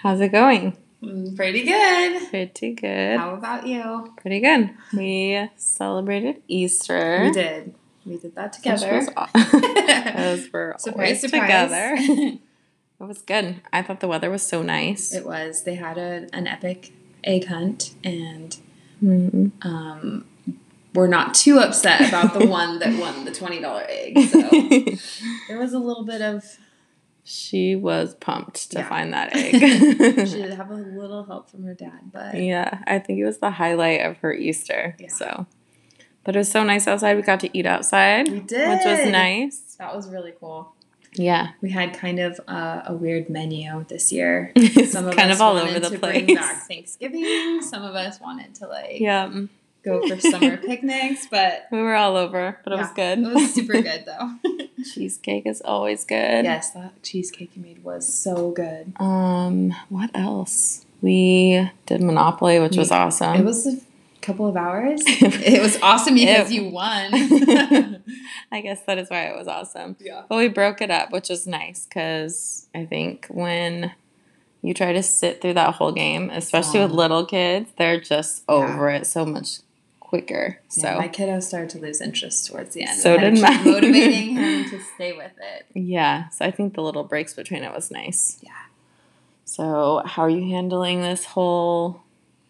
How's it going? Pretty good. Pretty good. How about you? Pretty good. We celebrated Easter. We did. We did that together. Because we're surprise, always together. It was good. I thought the weather was so nice. It was. They had an epic egg hunt, and we're not too upset about the one that won the $20 egg. So there was a little bit of... She was pumped to find that egg. She did have a little help from her dad, but... Yeah, I think it was the highlight of her Easter. Yeah. So, but it was so nice outside. We got to eat outside. We did. Which was nice. That was really cool. Yeah. We had kind of a weird menu this year. Some of kind us of all over the place. Bring back Thanksgiving. Some of us wanted to go for summer picnics, but we were all over. But it was good. It was super good though. Cheesecake is always good. Yes, that cheesecake you made was so good. What else? We did Monopoly, which was awesome. It was a couple of hours. It was awesome because you won. I guess that is why it was awesome. Yeah. But we broke it up, which was nice because I think when you try to sit through that whole game, especially with little kids, they're just over it so much quicker. So my kiddo started to lose interest towards the end. So did mine. Motivating him to stay with it. Yeah. So I think the little breaks between it was nice. Yeah. So how are you handling this whole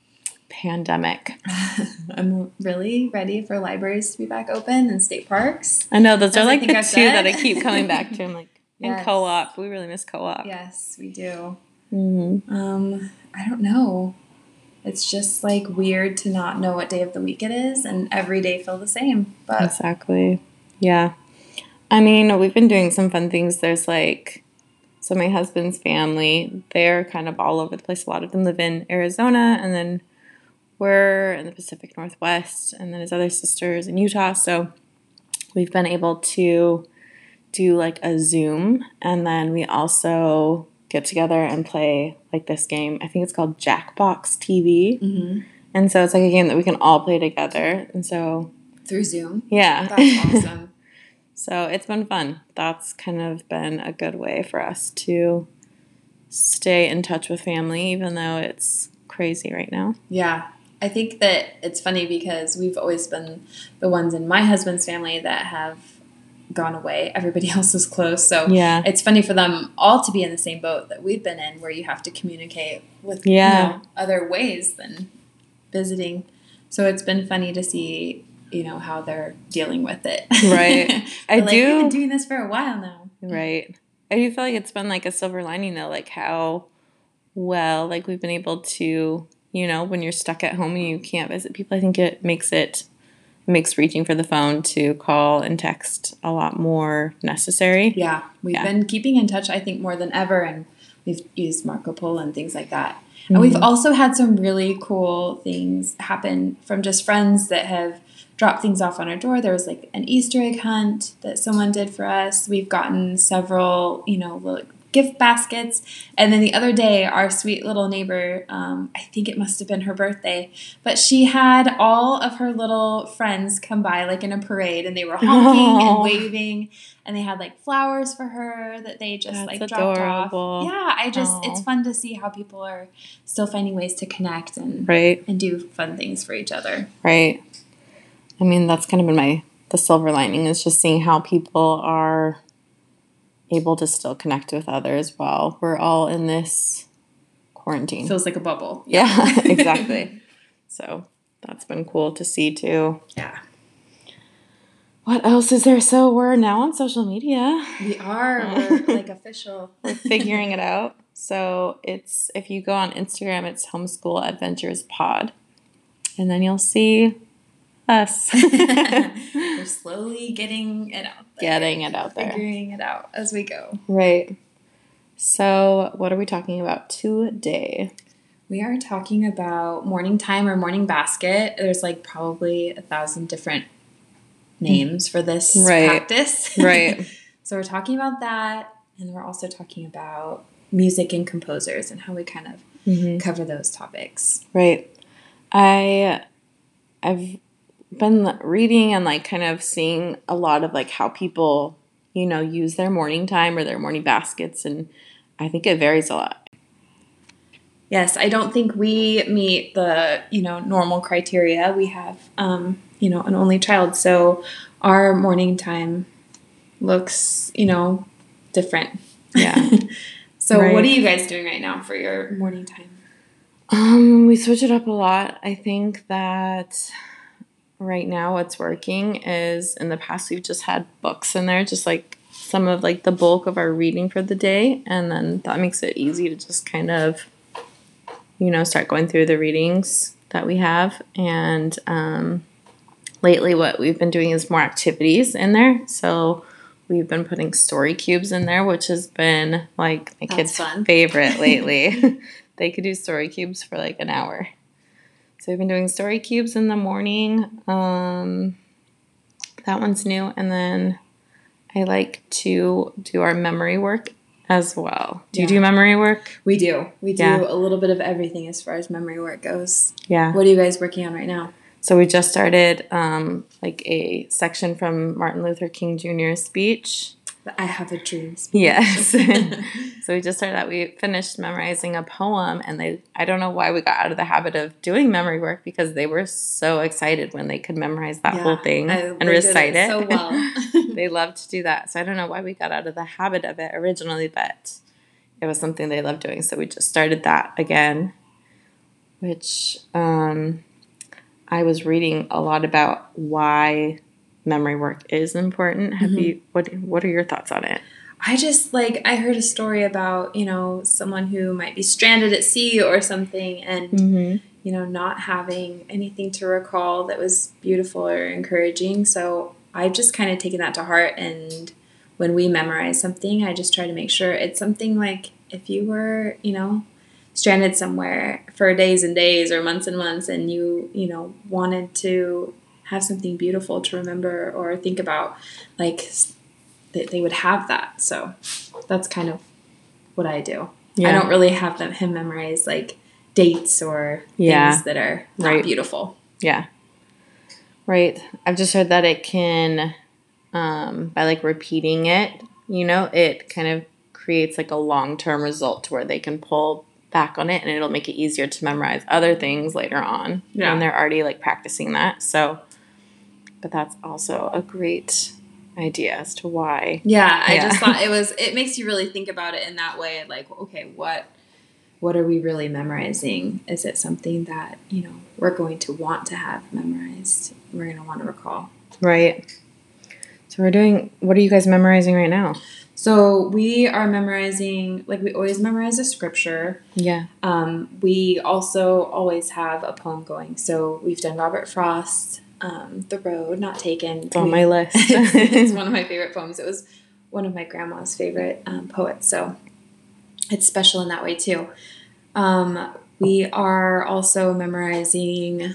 pandemic? I'm really ready for libraries to be back open and state parks. I know those are like the two that I keep coming back to. I'm like, and co-op. We really miss co-op. Yes, we do. Mm-hmm. I don't know. It's just like weird to not know what day of the week it is, and every day feel the same. But exactly. Yeah. I mean, we've been doing some fun things. There's so my husband's family, they're kind of all over the place. A lot of them live in Arizona, and then we're in the Pacific Northwest, and then his other sister's in Utah. So we've been able to do like a Zoom, and then we also get together and play like this game. I think it's called Jackbox TV. Mm-hmm. And so it's like a game that we can all play together. And so through Zoom? Yeah. That's awesome. So it's been fun. That's kind of been a good way for us to stay in touch with family, even though it's crazy right now. Yeah. I think that it's funny because we've always been the ones in my husband's family that have gone away. Everybody else is close. So it's funny for them all to be in the same boat that we've been in, where you have to communicate with other ways than visiting. So it's been funny to see, how they're dealing with it. Right. We've been doing this for a while now. Right. I do feel like it's been like a silver lining though, like how well we've been able to, when you're stuck at home and you can't visit people, I think it makes reaching for the phone to call and text a lot more necessary. Yeah. We've been keeping in touch, I think, more than ever, and we've used Marco Polo and things like that. Mm-hmm. And we've also had some really cool things happen from just friends that have dropped things off on our door. There was like an Easter egg hunt that someone did for us. We've gotten several, little gift baskets. And then the other day, our sweet little neighbor, I think it must have been her birthday, but she had all of her little friends come by like in a parade, and they were honking and waving, and they had like flowers for her that they just dropped off. Yeah, it's fun to see how people are still finding ways to connect and do fun things for each other. Right. I mean, that's kind of been the silver lining, is just seeing how people are able to still connect with others while we're all in this quarantine. Feels like a bubble. Yeah, exactly. So that's been cool to see too. Yeah. What else is there? So we're now on social media. We are. We're official. We're figuring it out. So if you go on Instagram, it's Homeschool Adventures Pod. And then you'll see us. We're slowly getting it out there. Figuring it out as we go. Right. So what are we talking about today? We are talking about morning time or morning basket. There's probably 1,000 different names for this practice. Right. So we're talking about that, and we're also talking about music and composers and how we kind of cover those topics. Right. I've been reading and kind of seeing a lot of how people, use their morning time or their morning baskets, and I think it varies a lot. Yes, I don't think we meet the, normal criteria. We have, an only child. So our morning time looks, different. Yeah. So Right. what are you guys doing right now for your morning time? We switch it up a lot. I think that right now what's working is in the past we've just had books in there, just like some of like the bulk of our reading for the day. And then that makes it easy to just kind of, start going through the readings that we have. And lately what we've been doing is more activities in there. So we've been putting story cubes in there, which has been like my kids' favorite lately. They could do story cubes for like an hour. So we've been doing story cubes in the morning. That one's new. And then I like to do our memory work as well. Do you do memory work? We do. We do a little bit of everything as far as memory work goes. Yeah. What are you guys working on right now? So we just started like a section from Martin Luther King Jr.'s speech. I Have a Dream speech. Yes. So we just started that. We finished memorizing a poem, and I don't know why we got out of the habit of doing memory work, because they were so excited when they could memorize that whole thing and recite it. So well. They loved to do that. So I don't know why we got out of the habit of it originally, but it was something they loved doing. So we just started that again, which I was reading a lot about why memory work is important. Have you? What are your thoughts on it? I just I heard a story about someone who might be stranded at sea or something, and not having anything to recall that was beautiful or encouraging. So I've just kind of taken that to heart, and when we memorize something, I just try to make sure it's something like if you were stranded somewhere for days and days or months and months, and you wanted to have something beautiful to remember or think about, that they would have that. So that's kind of what I do. Yeah. I don't really have him memorize dates or things that are not beautiful. Yeah. Right. I've just heard that it can, by repeating it, it kind of creates a long-term result to where they can pull back on it, and it'll make it easier to memorize other things later on when they're already practicing that. So, but that's also a great idea as to why. Yeah, I just thought it makes you really think about it in that way. Okay, what are we really memorizing? Is it something that, we're going to want to have memorized? We're going to want to recall. Right. So what are you guys memorizing right now? So we are memorizing, we always memorize a scripture. Yeah. We also always have a poem going. So we've done Robert Frost, The Road Not Taken. It's on my list. It's one of my favorite poems. It was one of my grandma's favorite poets. So it's special in that way too. We are also memorizing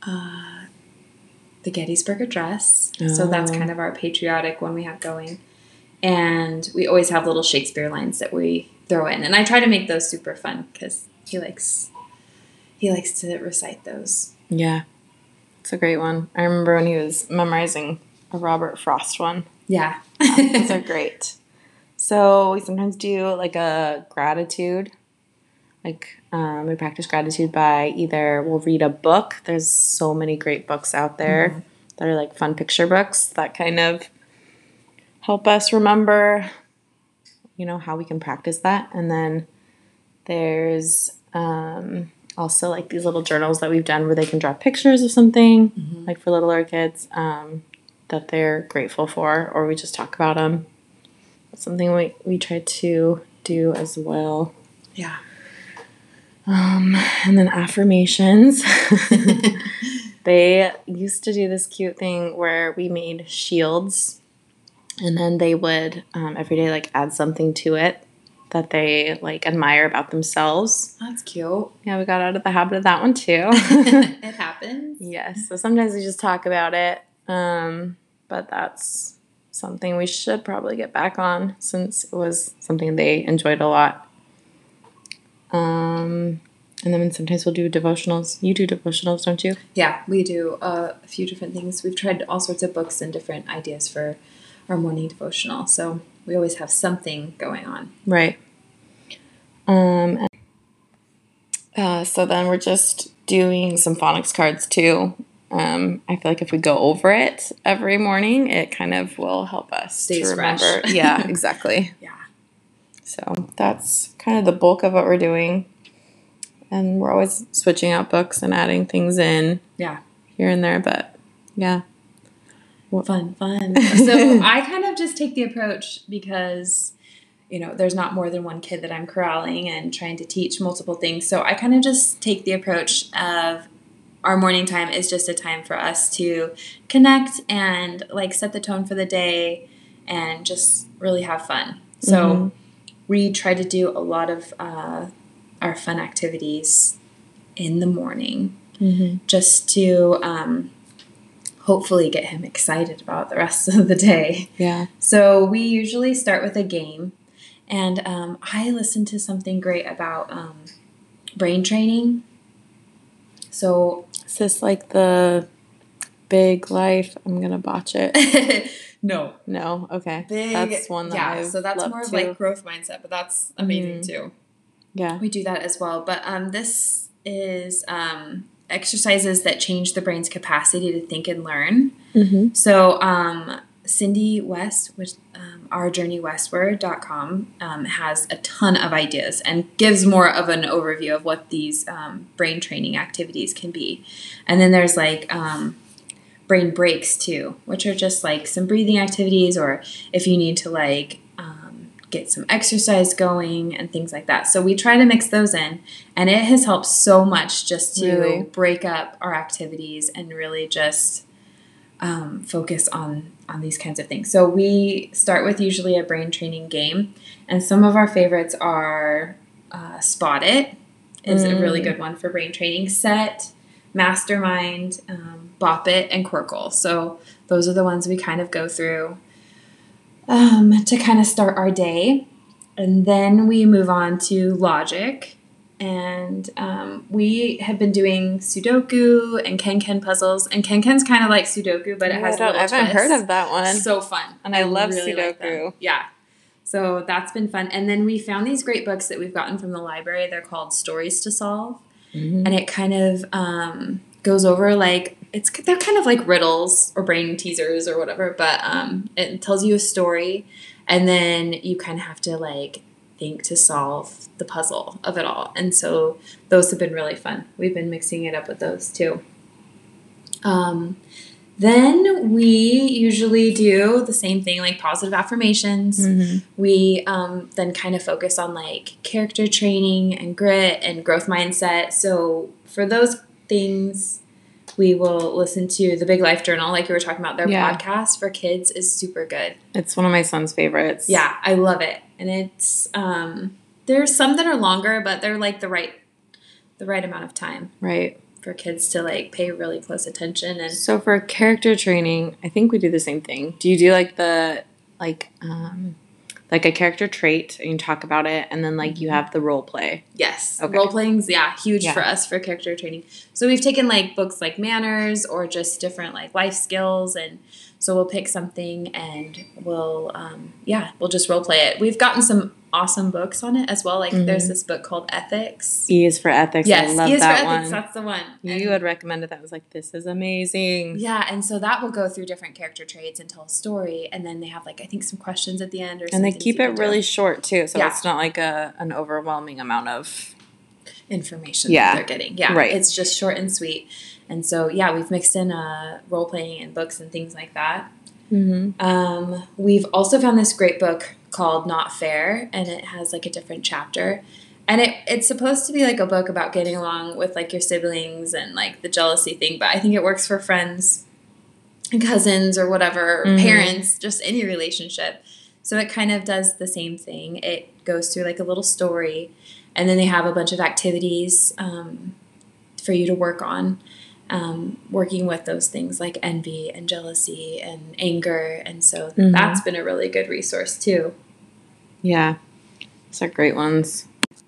the Gettysburg Address. Oh. So that's kind of our patriotic one we have going. And we always have little Shakespeare lines that we throw in. And I try to make those super fun because he likes to recite those. Yeah. It's a great one. I remember when he was memorizing a Robert Frost one. Yeah. Those are great. So we sometimes do a gratitude. We practice gratitude by we'll read a book. There's so many great books out there that are fun picture books that kind of help us remember, how we can practice that. And then there's also these little journals that we've done where they can draw pictures of something, for littler kids, that they're grateful for, or we just talk about them. That's something we try to do as well. Yeah. And then affirmations. They used to do this cute thing where we made shields, and then they would every day add something to it that they admire about themselves. That's cute. Yeah, we got out of the habit of that one too. It happens. Yes. So sometimes we just talk about it, but that's something we should probably get back on since it was something they enjoyed a lot. And then sometimes we'll do devotionals. You do devotionals, don't you? Yeah, we do a few different things. We've tried all sorts of books and different ideas for our morning devotional. So we always have something going on. Right. So then we're just doing some phonics cards too. I feel like if we go over it every morning, it kind of will help us Stays to remember. fresh. Yeah, exactly. Yeah. So that's kind of the bulk of what we're doing. And we're always switching out books and adding things in here and there. But yeah. Fun. So I kind of just take the approach because, there's not more than one kid that I'm corralling and trying to teach multiple things. So I kind of just take the approach of our morning time is just a time for us to connect and like set the tone for the day and just really have fun. So we try to do a lot of our fun activities in the morning just to hopefully get him excited about the rest of the day. Yeah. So we usually start with a game. And I listened to something great about brain training. So is this like the Big Life? I'm going to botch it. No. Okay. That's one that I've so that's loved more of too. like growth mindset, but that's amazing too. Yeah. We do that as well. But this is exercises that change the brain's capacity to think and learn. So Cindy West, which ourjourneywestward.com has a ton of ideas and gives more of an overview of what these brain training activities can be. And then there's like brain breaks too, which are just like some breathing activities, or if you need to like get some exercise going and things like that. So we try to mix those in, and it has helped so much just to break up our activities and really just focus on these kinds of things. So we start with usually a brain training game, and some of our favorites are Spot It is a really good one for brain training. Set, Mastermind, Bop It, and Quirkle. So those are the ones we kind of go through to kind of start our day. And then we move on to Logic. And we have been doing Sudoku and Ken puzzles. And Ken's kind of like Sudoku, but it has a little twist. I haven't heard of that one. So fun. And I love really Sudoku. like yeah. So that's been fun. And then we found these great books that we've gotten from the library. They're called Stories to Solve. And it kind of goes over like, they're kind of like riddles or brain teasers or whatever, but it tells you a story, and then you kind of have to like think to solve the puzzle of it all. And so those have been really fun. We've been mixing it up with those too. Then we usually do the same thing, like positive affirmations. We then kind of focus on like character training and grit and growth mindset. So for those things, we will listen to the Big Life Journal, like you were talking about. Their podcast for kids is super good. It's one of my son's favorites. Yeah, I love it. And it's there's some that are longer, but they're like the right amount of time. Right. For kids to like pay really close attention. And so for character training, I think we do the same thing. Do you do like the like a character trait and you talk about it, and then like you have the role play? Yes. Okay. Role playing's huge for us for character training. So we've taken like books like Manners or just different like life skills, and so we'll pick something and we'll just role play it. We've gotten some awesome books on it as well. Like there's this book called Ethics. E is for Ethics. Yes, I love E is that for one. Ethics. That's the one. You had recommended that. I was like, this is amazing. Yeah, and so that will go through different character traits and tell a story, and then they have like I think some questions at the end or something. And they keep it really short too, so it's not like an overwhelming amount of information that they're getting. Yeah, right. It's just short and sweet. And so we've mixed in role playing and books and things like that. We've also found this great book called Not Fair, and it has like a different chapter, and it's supposed to be like a book about getting along with like your siblings and like the jealousy thing, but I think it works for friends and cousins or whatever, parents, just any relationship. So it kind of does the same thing. It goes through like a little story, and then they have a bunch of activities for you to work on, working with those things like envy and jealousy and anger. And so that's been a really good resource too. Yeah. Those are great ones.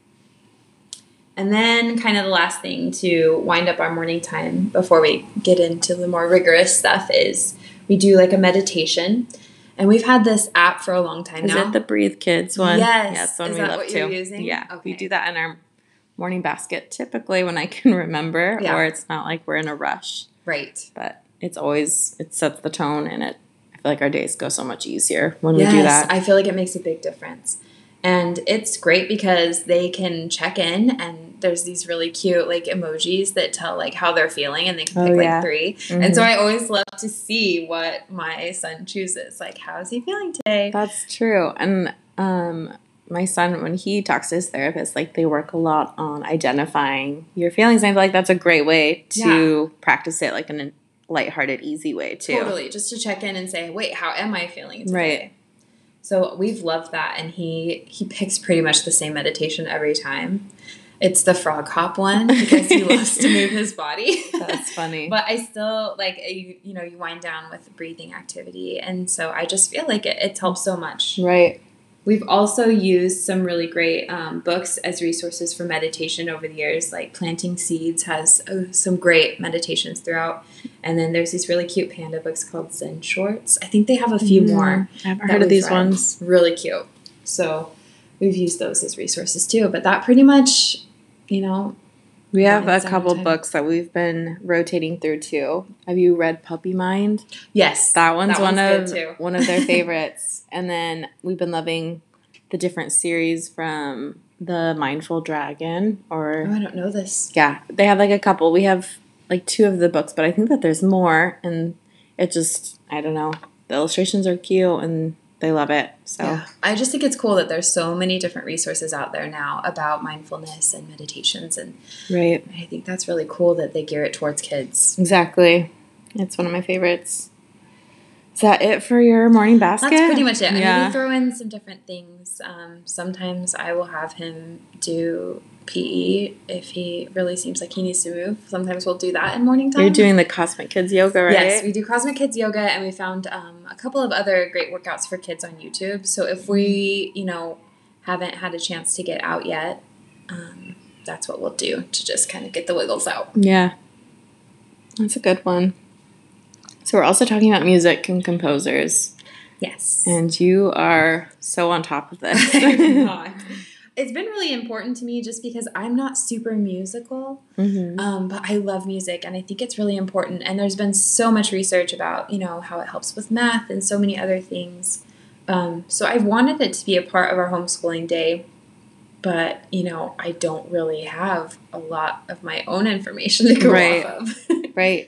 And then kind of the last thing to wind up our morning time before we get into the more rigorous stuff is we do like a meditation. And we've had this app for a long time now. Is it the Breathe Kids one? Yes. Yeah, it's the one is we that love what too. You're using? Yeah. Okay. We do that in our morning basket typically when I can remember, Yeah. or it's not like we're in a rush. Right. But it sets the tone, and I feel like our days go so much easier when we do that. I feel like it makes a big difference. And it's great because they can check in, and there's these really cute like emojis that tell like how they're feeling, and they can pick like 3. Mm-hmm. And so I always love to see what my son chooses. Like, how is he feeling today? That's true. And my son, when he talks to his therapist, like they work a lot on identifying your feelings. And I feel like that's a great way to practice it, like in a lighthearted, easy way too. Totally. Just to check in and say, wait, how am I feeling today? Right. So we've loved that, and he picks pretty much the same meditation every time. It's the frog hop one because he loves to move his body. That's funny. But I still, like, you wind down with breathing activity, and so I just feel like it helps so much. Right. We've also used some really great books as resources for meditation over the years, like Planting Seeds has some great meditations throughout. And then there's these really cute panda books called Zen Shorts. I think they have a few more. I've heard of these ones. Really cute. So we've used those as resources too. But that pretty much, we have a couple books that we've been rotating through too. Have you read Puppy Mind? Yes. That one's one of their favorites. And then we've been loving the different series from the Mindful Dragon. Oh, I don't know this. Yeah. They have like a couple. We have like 2 of the books, but I think that there's more. And it just, I don't know. The illustrations are cute and they love it. So yeah. I just think it's cool that there's so many different resources out there now about mindfulness and meditations, and right. I think that's really cool that they gear it towards kids. Exactly. It's one of my favorites. Is that it for your morning basket? That's pretty much it. Yeah. I mean, we throw in some different things. Sometimes I will have him do PE if he really seems like he needs to move. Sometimes we'll do that in morning time. You're doing the Cosmic Kids yoga, right? Yes, we do Cosmic Kids yoga, and we found a couple of other great workouts for kids on YouTube. So if we, haven't had a chance to get out yet, that's what we'll do to just kind of get the wiggles out. Yeah. That's a good one. So we're also talking about music and composers. Yes. And you are so on top of this. I'm not. It's been really important to me just because I'm not super musical, but I love music, and I think it's really important. And there's been so much research about, how it helps with math and so many other things. So I wanted it to be a part of our homeschooling day, but, I don't really have a lot of my own information to go off of. Right.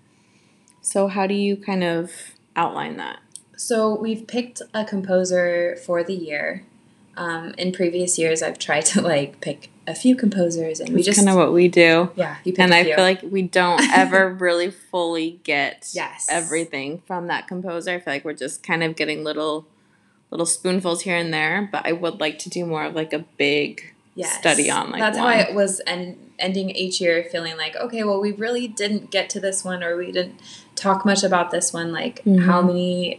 So how do you kind of outline that? So we've picked a composer for the year. In previous years, I've tried to pick a few composers, and That's kind of what we do. Yeah, you pick and a few. I feel like we don't ever really fully get yes. everything from that composer. I feel like we're just kind of getting little spoonfuls here and there. But I would like to do more of like a big study on That's how I was ending each year, feeling like, okay, well, we really didn't get to this one, or we didn't talk much about this one. Like, how many,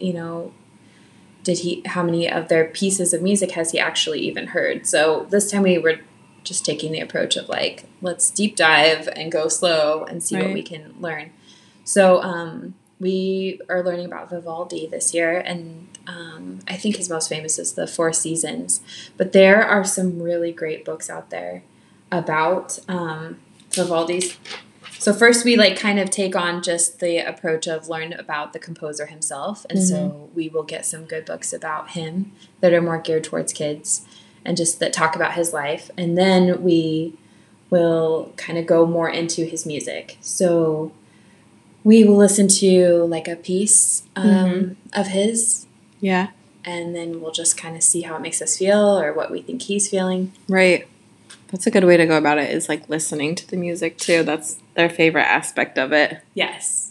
how many of their pieces of music has he actually even heard? So this time we were just taking the approach of let's deep dive and go slow and see what we can learn. So we are learning about Vivaldi this year, and I think his most famous is the Four Seasons. But there are some really great books out there about Vivaldi's. So first we kind of take on just the approach of learn about the composer himself. And so we will get some good books about him that are more geared towards kids and just that talk about his life. And then we will kind of go more into his music. So we will listen to a piece of his. Yeah. And then we'll just kind of see how it makes us feel or what we think he's feeling. Right. That's a good way to go about it, is listening to the music too. That's their favorite aspect of it. Yes.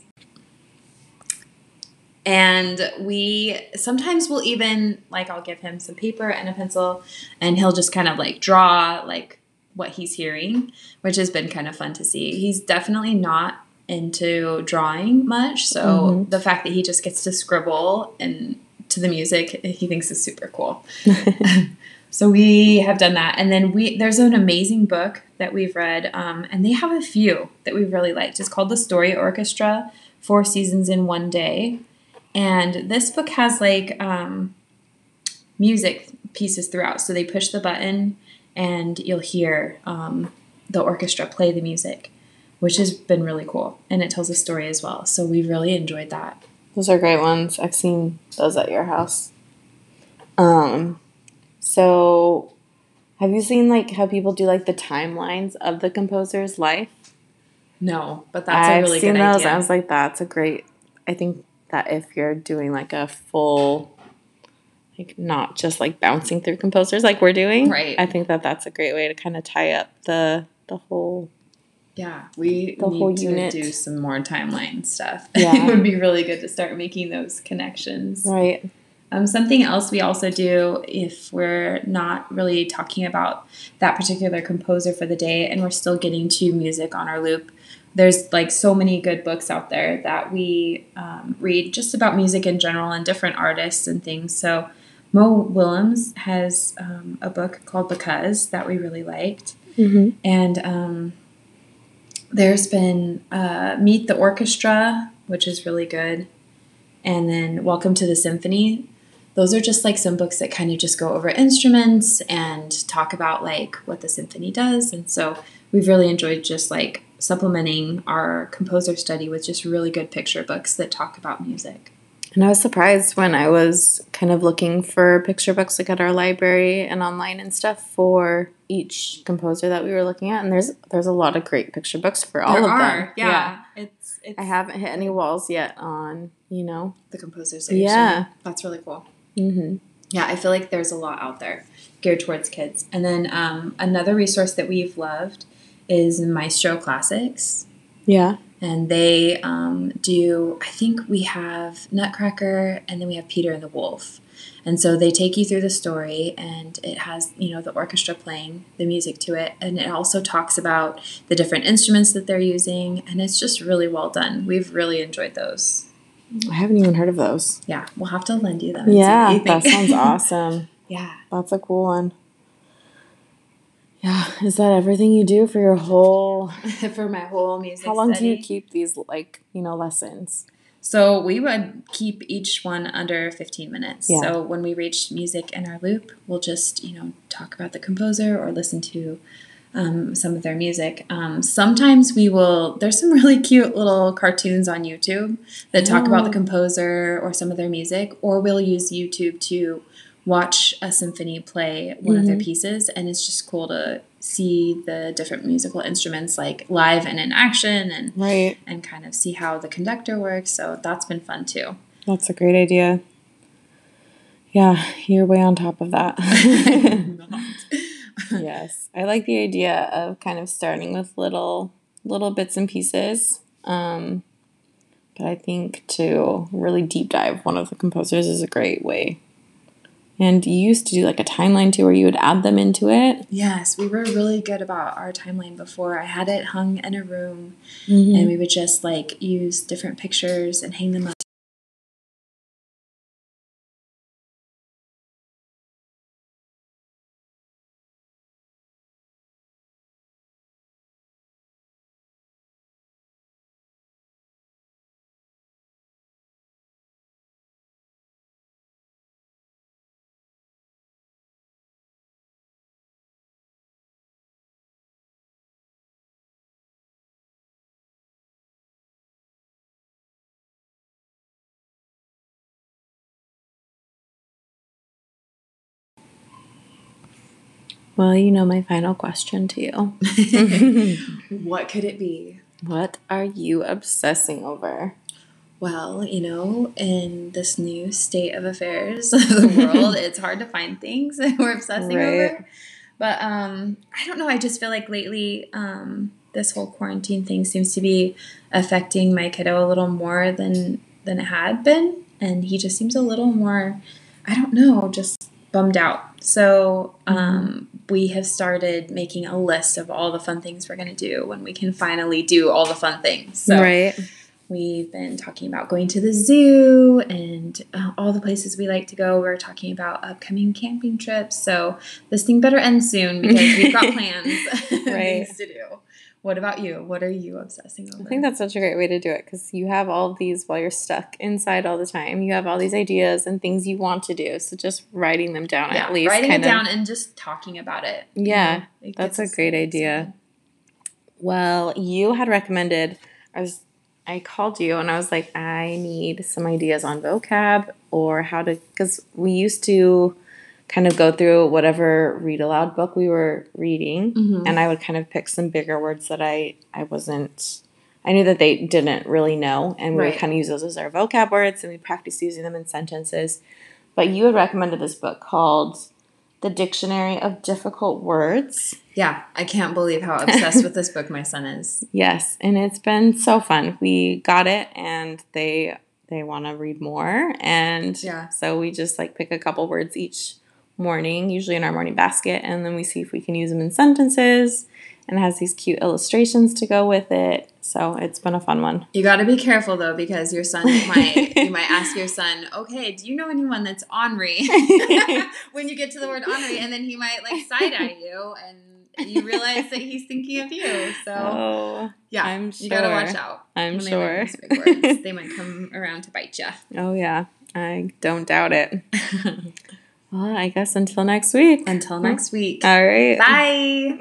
And we sometimes will even, I'll give him some paper and a pencil, and he'll just kind of draw what he's hearing, which has been kind of fun to see. He's definitely not into drawing much, so the fact that he just gets to scribble and to the music, he thinks is super cool. So we have done that. And then there's an amazing book that we've read, and they have a few that we've really liked. It's called The Story Orchestra, 4 Seasons in One Day. And this book has music pieces throughout. So they push the button and you'll hear the orchestra play the music, which has been really cool. And it tells a story as well. So we really enjoyed that. Those are great ones. I've seen those at your house. So have you seen like how people do like the timelines of the composer's life? No, but that's a really good idea. I've seen those. I was like, that's a great. I think that if you're doing like a full, like not just like bouncing through composers like we're doing, right? I think that that's a great way to kind of tie up the whole. Yeah, we need to do some more timeline stuff. Yeah. It would be really good to start making those connections. Right. Something else we also do if we're not really talking about that particular composer for the day and we're still getting to music on our loop, there's like so many good books out there that we read just about music in general and different artists and things. So Mo Willems has a book called Because that we really liked. Mm-hmm. And there's been Meet the Orchestra, which is really good. And then Welcome to the Symphony. Those are just like some books that kind of just go over instruments and talk about like what the symphony does. And so we've really enjoyed just like supplementing our composer study with just really good picture books that talk about music. And I was surprised when I was kind of looking for picture books like at our library and online and stuff for each composer that we were looking at. And there's a lot of great picture books for all of them. Yeah. It's I haven't hit any walls yet on, the composers that you're seeing. That's really cool. Mm-hmm. Yeah, I feel like there's a lot out there geared towards kids. And then another resource that we've loved is Maestro Classics. Yeah. And they I think we have Nutcracker and then we have Peter and the Wolf. And so they take you through the story and it has, the orchestra playing the music to it. And it also talks about the different instruments that they're using. And it's just really well done. We've really enjoyed those. I haven't even heard of those. Yeah, we'll have to lend you them. Yeah, that sounds awesome. Yeah. That's a cool one. Yeah, is that everything you do for your whole... for my whole music How long study? do you keep these, lessons? So we would keep each one under 15 minutes. Yeah. So when we reach music in our loop, we'll just, talk about the composer or listen to some of their music. Sometimes there's some really cute little cartoons on YouTube that talk about the composer or some of their music, or we'll use YouTube to watch a symphony play one of their pieces, and it's just cool to see the different musical instruments like live and in action and kind of see how the conductor works. So that's been fun too. That's a great idea. Yeah, you're way on top of that. Yes. I like the idea of kind of starting with little bits and pieces. But I think to really deep dive one of the composers is a great way. And you used to do like a timeline too where you would add them into it. Yes, we were really good about our timeline before. I had it hung in a room and we would just use different pictures and hang them up. Well, my final question to you. What could it be? What are you obsessing over? Well, in this new state of affairs of the world, it's hard to find things that we're obsessing over. But I don't know. I just feel like lately this whole quarantine thing seems to be affecting my kiddo a little more than it had been. And he just seems a little more, I don't know, just bummed out. So we have started making a list of all the fun things we're going to do when we can finally do all the fun things. So we've been talking about going to the zoo and all the places we like to go. We're talking about upcoming camping trips. So this thing better end soon because we've got plans things to do. What about you? What are you obsessing over? I think that's such a great way to do it because you have all of these while you're stuck inside all the time. You have all these ideas and things you want to do. So just writing them down at least. Writing it down and just talking about it. Yeah, that's a great idea. Well, you had recommended, I called you and I was like, I need some ideas on vocab or how to, because we used to kind of go through whatever read aloud book we were reading, and I would kind of pick some bigger words that I knew that they didn't really know, and we would kind of use those as our vocab words, and we practice using them in sentences. But you had recommended this book called The Dictionary of Difficult Words. Yeah, I can't believe how obsessed with this book my son is. Yes, and it's been so fun. We got it, and they want to read more, and so we just like pick a couple words each morning, usually in our morning basket, and then we see if we can use them in sentences, and it has these cute illustrations to go with it. So it's been a fun one. You got to be careful though, because your son you might ask your son, okay, do you know anyone that's ornery? When you get to the word ornery, and then he might like side eye you, and you realize that he's thinking of you. So I'm sure. You got to watch out. I'm when sure. They learn these big words, they might come around to bite you. Oh yeah, I don't doubt it. Well, I guess until next week. Until next week. All right. Bye.